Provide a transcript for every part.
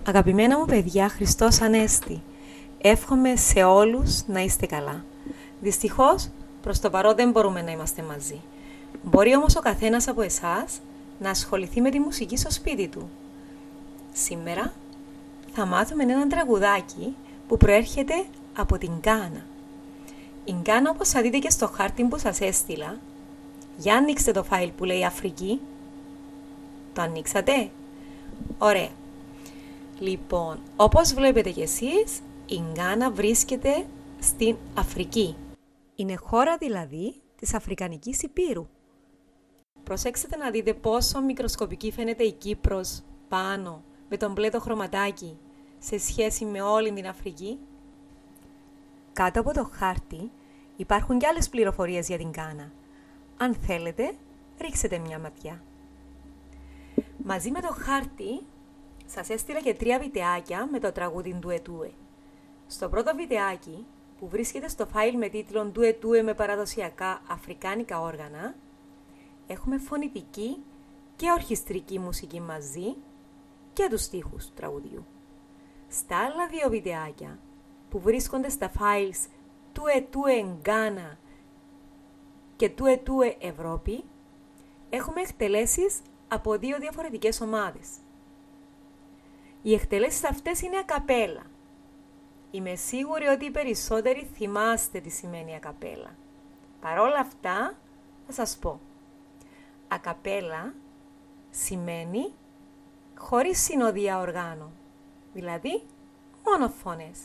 Αγαπημένα μου παιδιά, Χριστός Ανέστη. Εύχομαι σε όλους να είστε καλά. Δυστυχώς, προς το παρόν δεν μπορούμε να είμαστε μαζί. Μπορεί όμως ο καθένας από εσάς να ασχοληθεί με τη μουσική στο σπίτι του. Σήμερα θα μάθουμε ένα τραγουδάκι που προέρχεται από την Γκάνα. Η Γκάνα, όπως θα δείτε και στο χάρτη που σας έστειλα, για ανοίξτε το φάιλ που λέει Αφρική. Το ανοίξατε? Ωραία. Λοιπόν, όπως βλέπετε κι εσείς, η Γκάνα βρίσκεται στην Αφρική. Είναι χώρα δηλαδή της Αφρικανικής Υπήρου. Προσέξτε να δείτε πόσο μικροσκοπική φαίνεται η Κύπρος πάνω με τον μπλε το χρωματάκι σε σχέση με όλη την Αφρική. Κάτω από το χάρτη υπάρχουν και άλλες πληροφορίες για την Γκάνα. Αν θέλετε, ρίξτε μια ματιά. Μαζί με το χάρτη σας έστειλα και 3 βιντεάκια με το τραγούδι Ντουε Ντουε. Στο πρώτο βιντεάκι, που βρίσκεται στο φάιλ με τίτλο Ντουε Ντουε με παραδοσιακά αφρικάνικα όργανα, έχουμε φωνητική και ορχιστρική μουσική μαζί και τους στίχους του τραγουδιού. Στα άλλα 2 βιντεάκια, που βρίσκονται στα files Ντουε Ντουε Γκάνα και Ντουε Ντουε Ευρώπη, έχουμε εκτελέσεις από 2 διαφορετικές ομάδες. Οι εκτελέσεις αυτές είναι ακαπέλα. Είμαι σίγουρη ότι οι περισσότεροι θυμάστε τι σημαίνει ακαπέλα. Παρ' όλα αυτά, θα σας πω. Ακαπέλα σημαίνει χωρίς συνοδεία οργάνων, δηλαδή μόνο φωνές.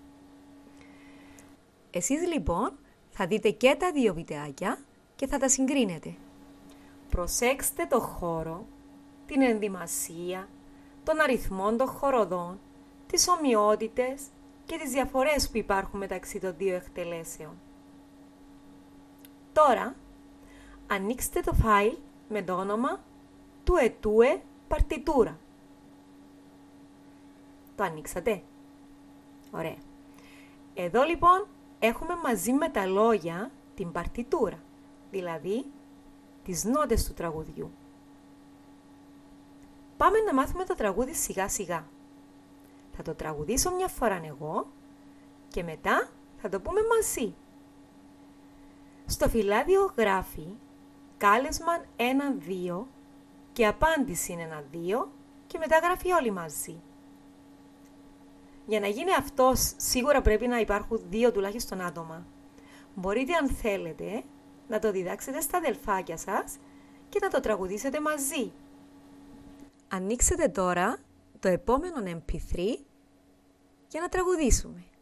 Εσείς λοιπόν θα δείτε και τα 2 βιντεάκια και θα τα συγκρίνετε. Προσέξτε το χώρο, την ενδυμασία, των αριθμών των χοροδών, τις ομοιότητες και τις διαφορές που υπάρχουν μεταξύ των 2 εκτελέσεων. Τώρα, ανοίξτε το φάιλ με το όνομα Ντουε Ντουε Παρτιτούρα. Το ανοίξατε? Ωραία. Εδώ λοιπόν έχουμε μαζί με τα λόγια την παρτιτούρα, δηλαδή τις νότες του τραγουδιού. Πάμε να μάθουμε το τραγούδι σιγά σιγά. Θα το τραγουδήσω μια φορά εγώ και μετά θα το πούμε μαζί. Στο φυλάδιο γράφει κάλεσμαν 1-2 και απάντηση 1-2 και μετά γράφει όλοι μαζί. Για να γίνει αυτός σίγουρα πρέπει να υπάρχουν 2 τουλάχιστον άτομα. Μπορείτε αν θέλετε να το διδάξετε στα αδελφάκια σας και να το τραγουδήσετε μαζί. Ανοίξτε τώρα το επόμενο MP3 για να τραγουδήσουμε.